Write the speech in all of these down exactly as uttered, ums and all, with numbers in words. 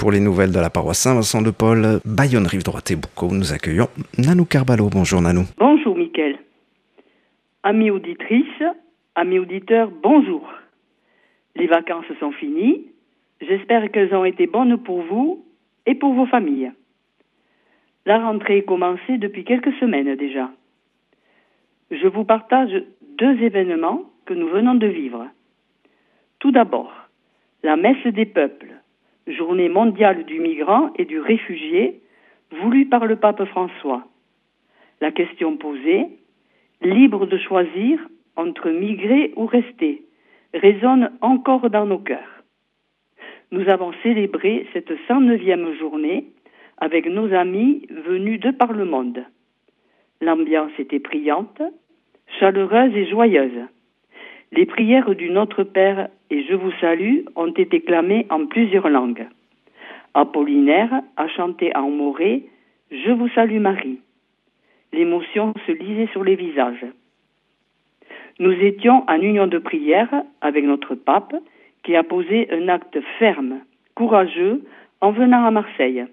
pour les nouvelles de la paroisse Saint-Vincent-de-Paul, Bayonne, Rive-Droite et Boucau. Nous accueillons Nanou Carballo. Bonjour Nanou. Bonjour Mickaël. Amis auditrices, amis auditeurs, bonjour. Les vacances sont finies. J'espère qu'elles ont été bonnes pour vous et pour vos familles. La rentrée est commencée depuis quelques semaines déjà. Je vous partage deux événements que nous venons de vivre. Tout d'abord, la messe des peuples, journée mondiale du migrant et du réfugié, voulue par le pape François. La question posée, libre de choisir entre migrer ou rester, résonne encore dans nos cœurs. Nous avons célébré cette cent neuvième journée avec nos amis venus de par le monde. L'ambiance était brillante, chaleureuse et joyeuse. Les prières du Notre Père et Je vous salue ont été clamées en plusieurs langues. Apollinaire a chanté en moré « Je vous salue Marie ». L'émotion se lisait sur les visages. Nous étions en union de prière avec notre pape qui a posé un acte ferme, courageux, en venant à Marseille.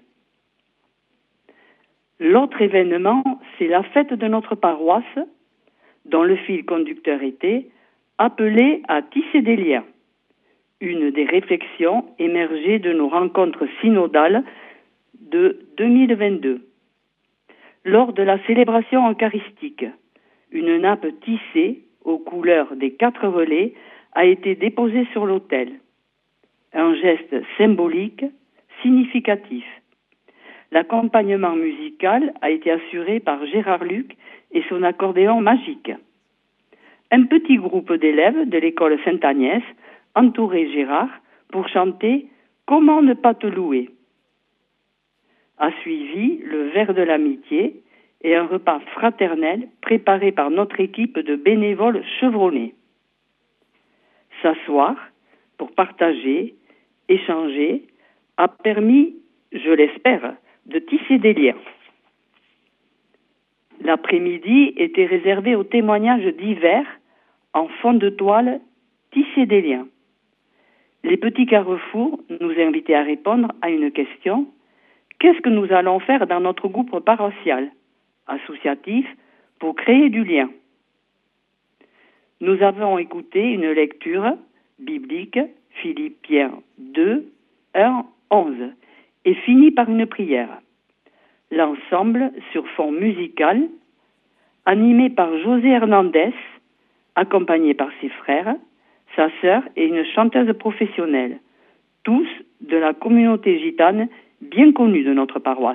L'autre événement, c'est la fête de notre paroisse, dont le fil conducteur était appelé à tisser des liens. Une des réflexions émergées de nos rencontres synodales de deux mille vingt-deux. Lors de la célébration eucharistique, une nappe tissée aux couleurs des quatre relais a été déposée sur l'autel. Un geste symbolique, significatif. L'accompagnement musical a été assuré par Gérard Luc et son accordéon magique. Un petit groupe d'élèves de l'école Sainte-Agnès entourait Gérard pour chanter « Comment ne pas te louer ». A suivi le verre de l'amitié et un repas fraternel préparé par notre équipe de bénévoles chevronnés. S'asseoir pour partager, échanger, a permis, je l'espère, de tisser des liens. L'après-midi était réservé aux témoignages divers en fond de toile tisser des liens. Les petits carrefours nous invitaient à répondre à une question. Qu'est-ce que nous allons faire dans notre groupe paroissial, associatif, pour créer du lien? Nous avons écouté une lecture biblique, Philippiens deux, un, onze, et fini par une prière. L'ensemble sur fond musical, animé par José Hernandez, accompagné par ses frères, sa sœur et une chanteuse professionnelle, tous de la communauté gitane bien connue de notre paroisse.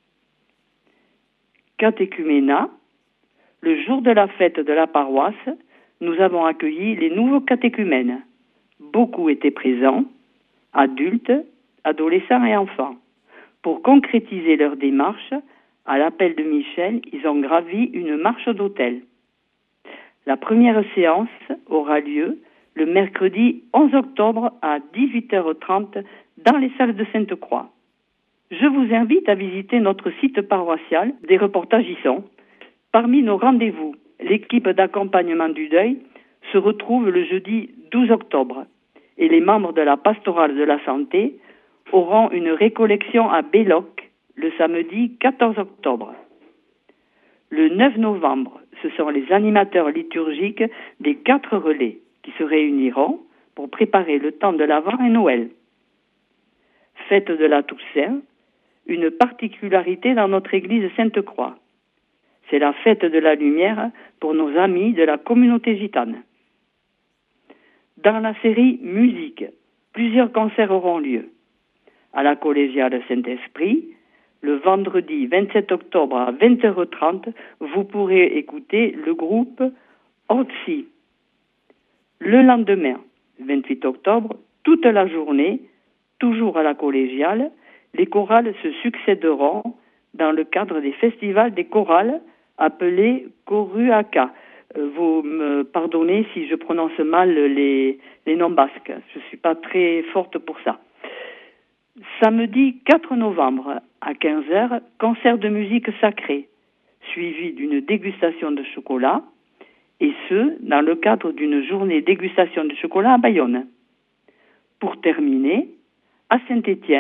Catéchuménat, le jour de la fête de la paroisse, nous avons accueilli les nouveaux catéchumènes. Beaucoup étaient présents, adultes, adolescents et enfants. Pour concrétiser leur démarche, à l'appel de Michel, ils ont gravi une marche d'autel. La première séance aura lieu le mercredi onze octobre à dix-huit heures trente dans les salles de Sainte-Croix. Je vous invite à visiter notre site paroissial, des reportages y sont. Parmi nos rendez-vous, l'équipe d'accompagnement du deuil se retrouve le jeudi douze octobre et les membres de la pastorale de la santé auront une récollection à Belloc le samedi quatorze octobre. Le neuf novembre, ce sont les animateurs liturgiques des quatre relais qui se réuniront pour préparer le temps de l'Avent et Noël. Fête de la Toussaint, une particularité dans notre église Sainte-Croix. C'est la fête de la lumière pour nos amis de la communauté gitane. Dans la série Musique, plusieurs concerts auront lieu. À la collégiale Saint-Esprit, le vendredi vingt-sept octobre à vingt heures trente, vous pourrez écouter le groupe Otsi. Le lendemain, vingt-huit octobre, toute la journée, toujours à la collégiale, les chorales se succéderont dans le cadre des festivals des chorales appelés Choruaka. Vous me pardonnez si je prononce mal les, les noms basques. Je ne suis pas très forte pour ça. Samedi quatre novembre à quinze heures, concert de musique sacrée, suivi d'une dégustation de chocolat, et ce, dans le cadre d'une journée dégustation de chocolat à Bayonne. Pour terminer, à Saint-Étienne,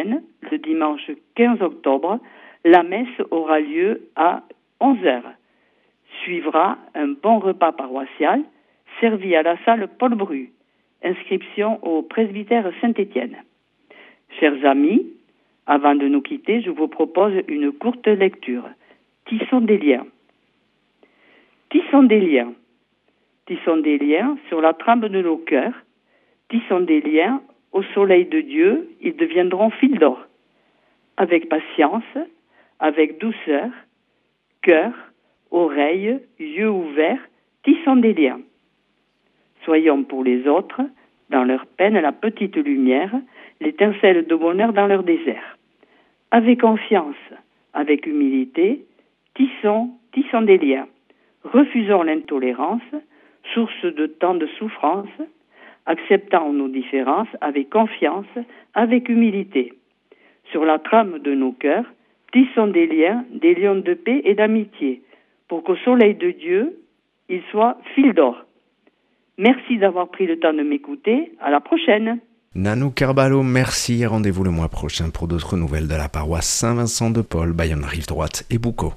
le dimanche quinze octobre, la messe aura lieu à onze heures. Suivra un bon repas paroissial servi à la salle Paul Bru. Inscription au presbytère Saint-Étienne. Chers amis, avant de nous quitter, je vous propose une courte lecture. Tissons des liens. Tissons des liens. Tissons des liens sur la trame de nos cœurs. Tissons des liens au soleil de Dieu, ils deviendront fils d'or. Avec patience, avec douceur, cœur, oreilles, yeux ouverts, tissons des liens. Soyons pour les autres, dans leur peine, la petite lumière, l'étincelle de bonheur dans leur désert. Avec confiance, avec humilité, tissons, tissons des liens. Refusons l'intolérance, source de tant de souffrance, acceptant nos différences avec confiance, avec humilité. Sur la trame de nos cœurs, tissons des liens, des liens de paix et d'amitié, pour qu'au soleil de Dieu, il soit fil d'or. Merci d'avoir pris le temps de m'écouter. À la prochaine. Nanou Carballo, merci. Rendez-vous le mois prochain pour d'autres nouvelles de la paroisse Saint-Vincent de Paul, Bayonne Rive Droite et Boucau.